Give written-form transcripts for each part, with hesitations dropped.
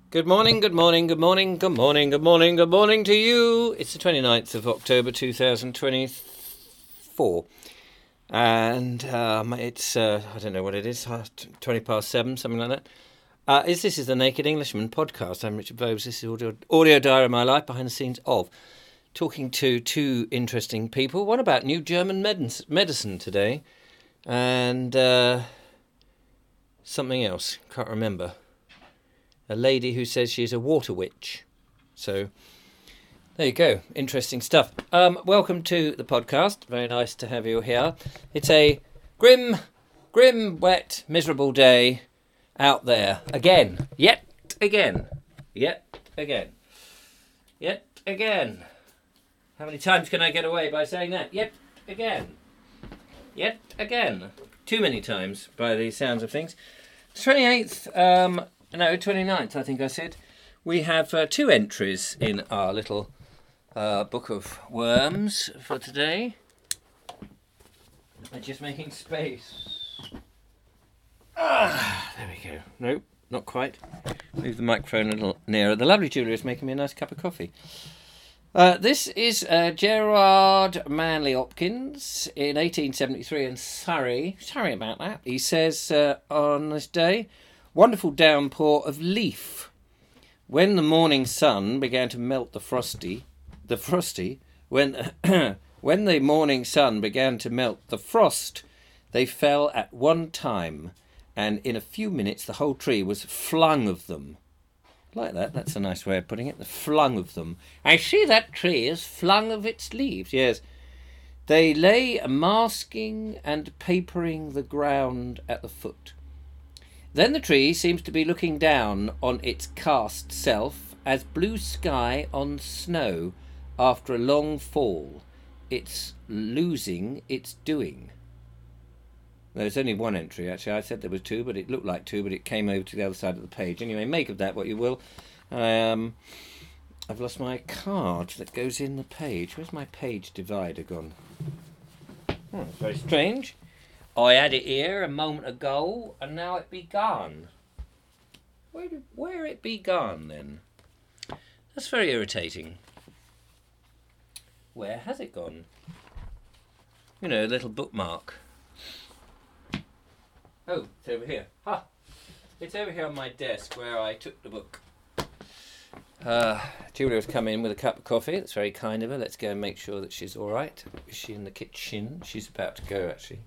Good morning, good morning, good morning, good morning, good morning, good morning to you. It's the 29th of October 2024. And it's, I don't know what it is, 20 past 7, something like that. This is the Naked Englishman podcast. I'm Richard Vobes. This is audio diary of my life, behind the scenes of talking to two interesting people. One about new German medicine today, and something else, can't remember. A lady who says she's a water witch. So, there you go. Interesting stuff. Welcome to the podcast. Very nice to have you here. It's a grim, wet, miserable day out there. Again. Yet again. How many times can I get away by saying that? Yet again. Too many times by the sounds of things. 28th, 29th, I think I said. We have two entries in our little book of worms for today. I'm just making space. There we go. Nope, not quite. Move the microphone a little nearer. The lovely Julia is making me a nice cup of coffee. This is Gerard Manley Hopkins in 1873 in Surrey. Sorry about that. He says on this day, wonderful downpour of leaf. When the morning sun began to melt the frosty, when when the morning sun began to melt the frost, they fell at one time, and in a few minutes the whole tree was flung of them. Like that, that's a nice way of putting it, the flung of them. I see that tree is flung of its leaves, yes. They lay masking and papering the ground at the foot. Then the tree seems to be looking down on its cast self as blue sky on snow after a long fall. It's losing its doing. There's only one entry, actually. I said there was two, but it looked like two, but it came over to the other side of the page. Anyway, make of that what you will. I've lost my card that goes in the page. Where's my page divider gone? It's very strange. I had it here a moment ago, and now it be gone. Where it be gone, then? That's very irritating. Where has it gone? You know, a little bookmark. Oh, it's over here. Ha! It's over here on my desk where I took the book. Julia's come in with a cup of coffee. That's very kind of her. Let's go and make sure that she's all right. Is she in the kitchen? She's about to go, actually.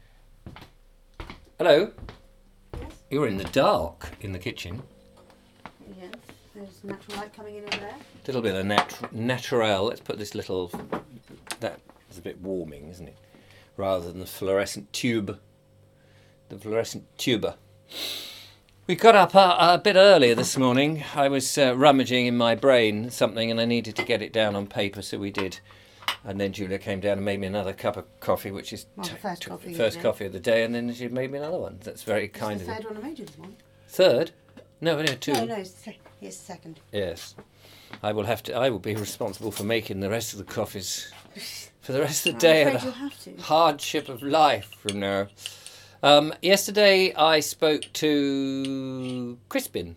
Hello? Yes? You're in the dark in the kitchen. Yes, there's natural light coming in over there. A little bit of natural. Let's put this little... That is a bit warming, isn't it? Rather than the fluorescent tube. The fluorescent tuber. We got up a bit earlier this morning. I was rummaging in my brain something and I needed to get it down on paper, so we did. And then Julia came down and made me another cup of coffee, which is first coffee of the day, and then she made me another one. That's very kind of you. you. The third one I made you this morning. Third? No, two. No, it's the second. Yes. I will be responsible for making the rest of the coffees for the rest of the day. I'm afraid you'll have to. Hardship of life from now. Yesterday I spoke to Crispin,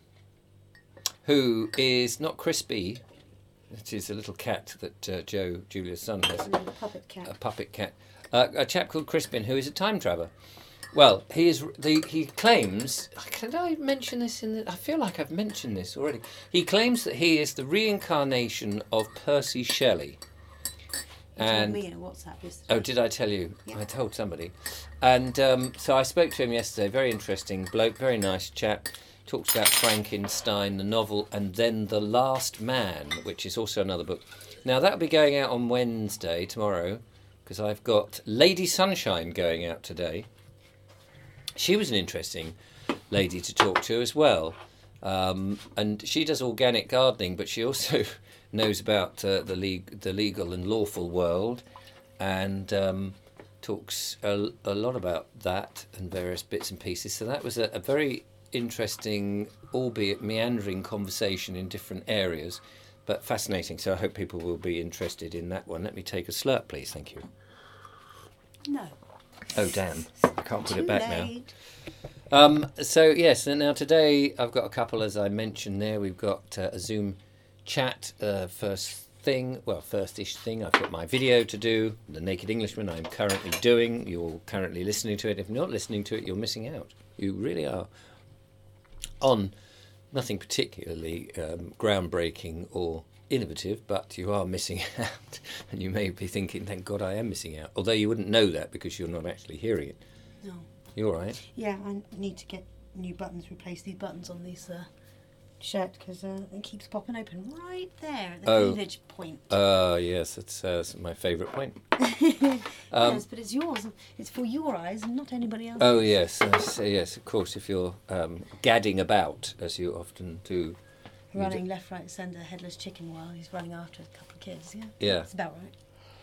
who is not Crispy. It is a little cat that Joe, Julia's son, has. A puppet cat. A puppet cat. A chap called Crispin, who is a time traveller. Well, he claims... Can I mention this in the... I feel like I've mentioned this already. He claims that he is the reincarnation of Percy Shelley. You told me in a WhatsApp yesterday. Oh, did I tell you? Yeah. I told somebody. And so I spoke to him yesterday. Very interesting bloke, very nice chap. Talks about Frankenstein, the novel, and then The Last Man, which is also another book. Now, that'll be going out on Wednesday, tomorrow, because I've got Lady Sunshine going out today. She was an interesting lady to talk to as well. And she does organic gardening, but she also knows about the legal and lawful world, and talks a lot about that and various bits and pieces. So that was a very interesting, albeit meandering conversation in different areas, but fascinating. So I hope people will be interested in that one. Let me take a slurp, please. Thank you. No. Oh, damn. I can't put it back now. So yes, and now today I've got a couple, as I mentioned there. We've got a Zoom chat, first-ish thing. I've got my video to do, The Naked Englishman I'm currently doing. You're currently listening to it. If you're not listening to it, you're missing out. You really are. On nothing particularly groundbreaking or innovative, but you are missing out. And you may be thinking, thank God I am missing out. Although you wouldn't know that because you're not actually hearing it. No. You're all right. Yeah, I need to get new buttons, replace these buttons on this shirt because it keeps popping open right there at the cleavage point. Yes, that's my favourite point. Yes, but it's yours. It's for your eyes and not anybody else's. Oh, yes. Yes, of course, if you're gadding about, as you often do. Running left, right, centre, headless chicken while he's running after a couple of kids, yeah? Yeah. That's about right.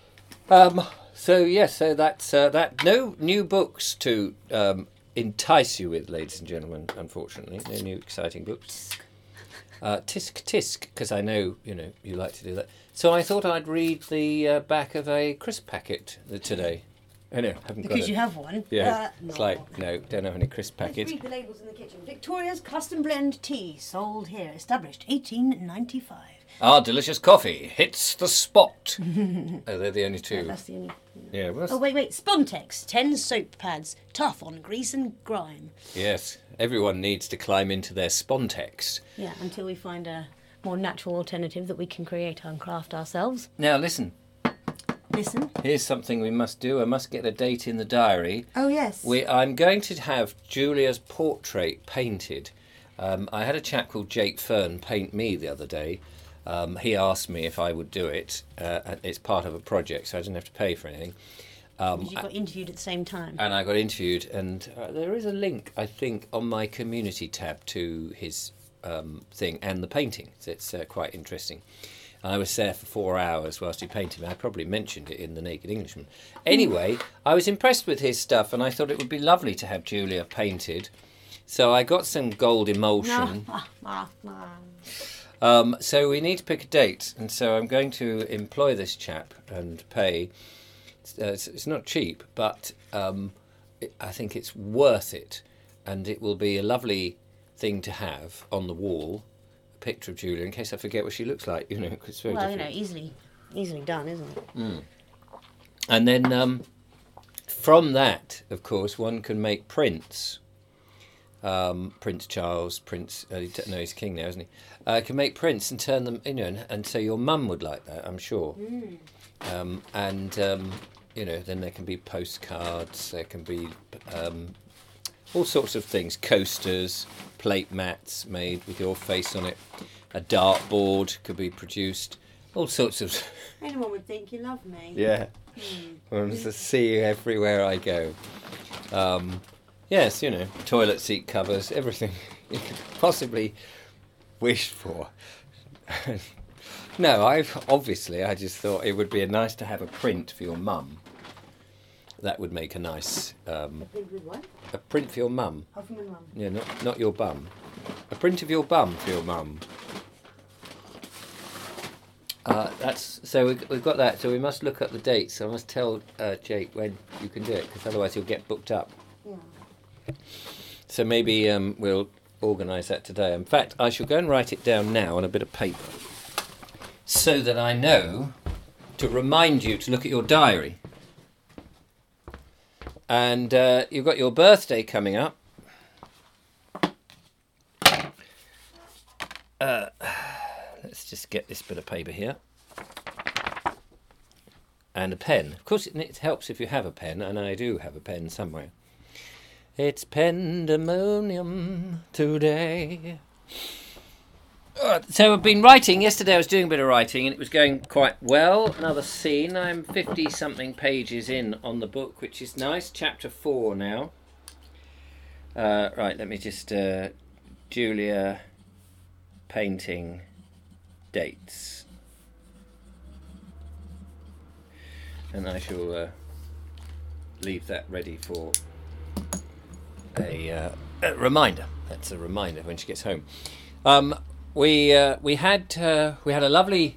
So that's that. No new books to entice you with, ladies and gentlemen, unfortunately. No new exciting books. Tisk, because I know, you like to do that. So I thought I'd read the back of a crisp packet today. I know, haven't got it. Because you have one. Yeah, no. it's like, no, don't have any crisp packets. Let's read the labels in the kitchen. Victoria's Custom Blend Tea, sold here, established 1895. Our delicious coffee hits the spot. Oh, they're the only two. Yeah, that's the only... Yeah, well, Oh, wait. Spontex, 10 soap pads, tough on grease and grime. yes, everyone needs to climb into their Spontex. Yeah, until we find a more natural alternative that we can create and craft ourselves. Now, listen. Listen. Here's something we must do. I must get a date in the diary. Oh, yes. I'm going to have Julia's portrait painted. I had a chap called Jake Fern paint me the other day. He asked me if I would do it. It's part of a project, so I didn't have to pay for anything. Because you got interviewed at the same time. And I got interviewed, and there is a link, I think, on my community tab to his thing and the painting. It's quite interesting. I was there for 4 hours whilst he painted me. I probably mentioned it in The Naked Englishman. Anyway, I was impressed with his stuff, and I thought it would be lovely to have Julia painted. So I got some gold emulsion. So we need to pick a date, and so I'm going to employ this chap and pay. It's not cheap, but I think it's worth it, and it will be a lovely thing to have on the wall. A picture of Julia, in case I forget what she looks like. 'Cause it's very difficult. easily done, isn't it? Mm. And then from that, of course, one can make prints. Prince Charles, he's king now, isn't he? Can make prints and turn them, and so your mum would like that, I'm sure. Then there can be postcards, there can be all sorts of things, coasters, plate mats made with your face on it, a dartboard could be produced, all sorts of... Anyone would think you love me. Yeah, I want to see you everywhere I go. Yes, toilet seat covers, everything you could possibly wish for. No, I just thought it would be nice to have a print for your mum. That would make a nice... A print with what? A print for your mum. Oh, for my mum. Yeah, not your bum. A print of your bum for your mum. So we've got that. So we must look up the dates. So I must tell Jake when you can do it, because otherwise he'll get booked up. Yeah. So maybe we'll organise that today. In fact, I shall go and write it down now on a bit of paper, so that I know to remind you to look at your diary. And you've got your birthday coming up. Let's just get this bit of paper here. And a pen. Of course, it helps if you have a pen, and I do have a pen somewhere. It's pandemonium today. So I've been writing. Yesterday I was doing a bit of writing, and it was going quite well. Another scene. I'm 50-something pages in on the book, which is nice. Chapter 4 now. Right, let me just... Julia painting dates. And I shall leave that ready for a reminder. That's a reminder when she gets home. We had a lovely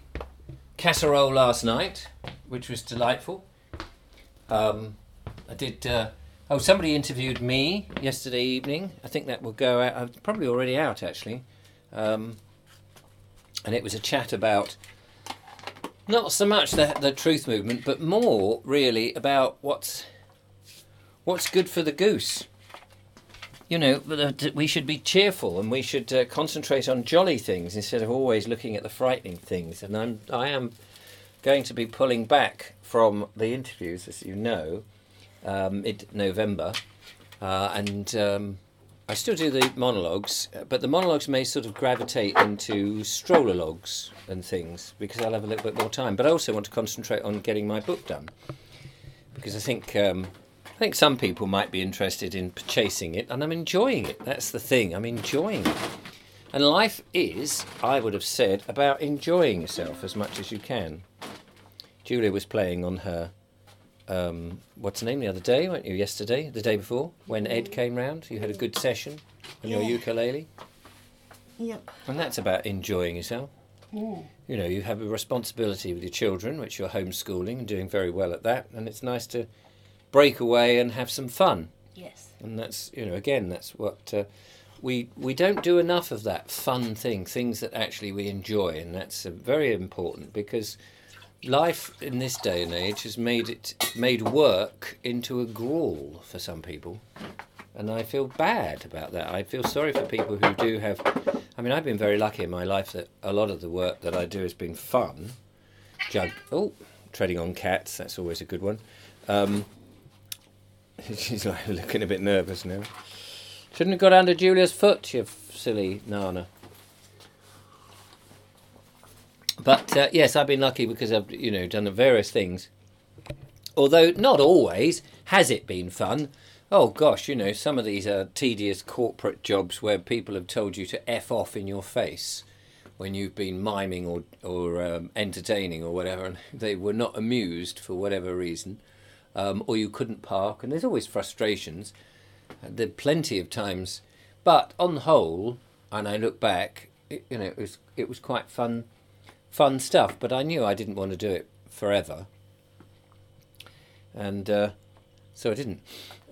casserole last night, which was delightful. I Oh, somebody interviewed me yesterday evening. I think that will go out. Probably already out, actually. And it was a chat about not so much the truth movement, but more really about what's good for the goose. You know, we should be cheerful and we should concentrate on jolly things instead of always looking at the frightening things. And I am going to be pulling back from the interviews, as you know, mid-November, and I still do the monologues, but the monologues may sort of gravitate into strollerlogues and things because I'll have a little bit more time. But I also want to concentrate on getting my book done because I think some people might be interested in chasing it, and I'm enjoying it. That's the thing. I'm enjoying it. And life is, I would have said, about enjoying yourself as much as you can. Julia was playing on her, what's the name, the other day, weren't you? Yesterday, the day before, when Ed came round. You had a good session on your ukulele. Yep. And that's about enjoying yourself. Mm. You know, you have a responsibility with your children, which you're homeschooling and doing very well at that. And it's nice to break away and have some fun. Yes. And that's, you know, again, that's what we don't do enough of that fun things that actually we enjoy. And that's very important because life in this day and age has made work into a gruel for some people, and I feel bad about that. I feel sorry for people who do have. I mean, I've been very lucky in my life that a lot of the work that I do has been fun. Treading on cats. That's always a good one. She's like looking a bit nervous now. Shouldn't have got under Julia's foot, you silly Nana. But yes, I've been lucky because I've, you know, done the various things. Although not always has it been fun. Oh gosh, you know, some of these are tedious corporate jobs where people have told you to F off in your face when you've been miming or entertaining or whatever, and they were not amused for whatever reason, or you couldn't park, and there's always frustrations. There are plenty of times, but on the whole, and I look back, you know, it was quite fun stuff, but I knew I didn't want to do it forever, and so I didn't.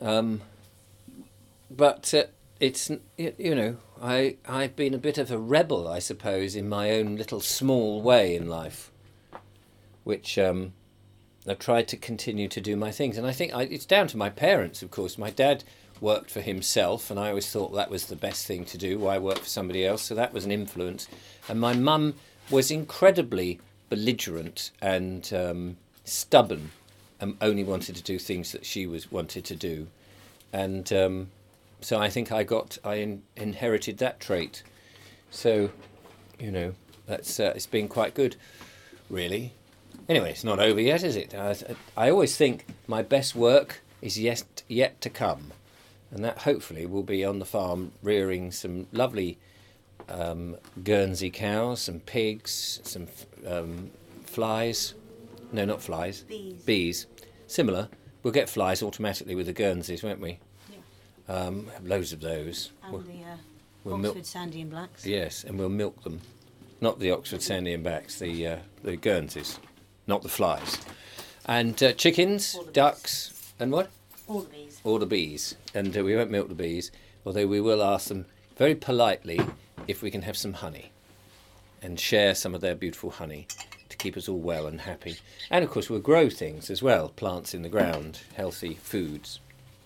But it's, you know, I've been a bit of a rebel, I suppose, in my own little small way in life, which I've tried to continue to do my things, and I think it's down to my parents, of course. My dad worked for himself, and I always thought that was the best thing to do. Why work for somebody else? So that was an influence, and my mum was incredibly belligerent and stubborn, and only wanted to do things that she wanted to do, and so I think I inherited that trait. So, you know, that's it's been quite good, really. Anyway, it's not over yet, is it? I always think my best work is yet to come, and that hopefully will be on the farm rearing some lovely Guernsey cows, some pigs, some flies. No, not flies. Bees. Similar. We'll get flies automatically with the Guernseys, won't we? Yeah. Have loads of those. And we'll Oxford Sandy and Blacks. Yes, and we'll milk them. Not the Oxford Sandy and Blacks, the Guernseys, not the flies. And chickens, ducks, and what? All the bees. All the bees. And we won't milk the bees, although we will ask them very politely if we can have some honey and share some of their beautiful honey to keep us all well and happy. And of course we'll grow things as well, plants in the ground, healthy foods.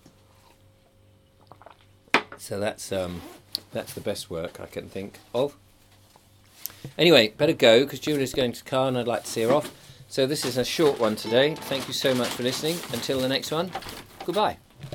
So that's the best work I can think of. Anyway, better go because Julia's going to the car and I'd like to see her off. So this is a short one today. Thank you so much for listening. Until the next one, goodbye.